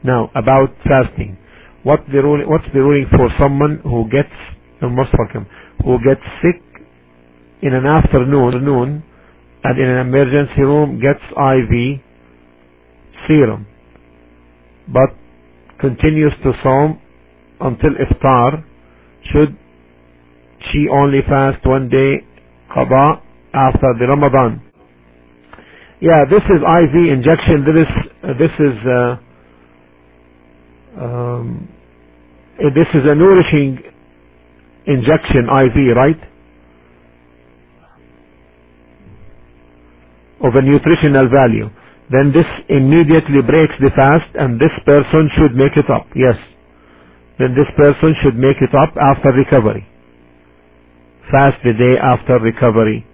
Now, about fasting. What's the ruling for someone who gets, who gets sick in an afternoon and in an emergency room gets IV serum, but continues to Sawm until iftar? Should she only fast one day qada after the Ramadan? Yeah, this is IV injection. This is a nourishing injection, IV, right? Of a nutritional value. Then this immediately breaks the fast, and this person should make it up. Yes. Then this person should make it up after recovery. Fast the day after recovery.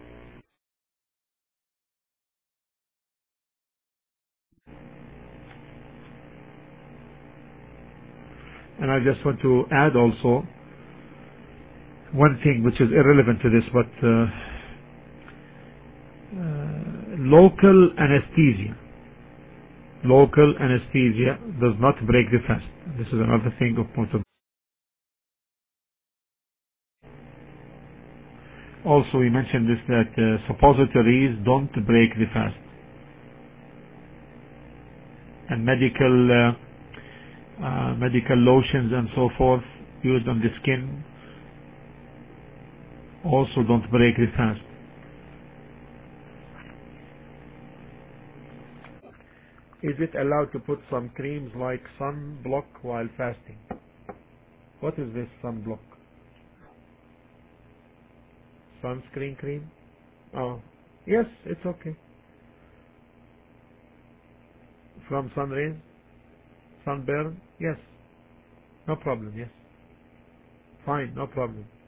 And I just want to add also one thing which is irrelevant to this, but local anesthesia does not break the fast. This is another thing of point. Also, we mentioned this, that suppositories don't break the fast, and medical lotions and so forth used on the skin also don't break the fast. Is it allowed to put some creams like sunblock while fasting? What is this sunblock? Sunscreen cream? Oh, yes, it's okay. From sun rays? Sunburn? Yes. No problem, yes. Fine, no problem.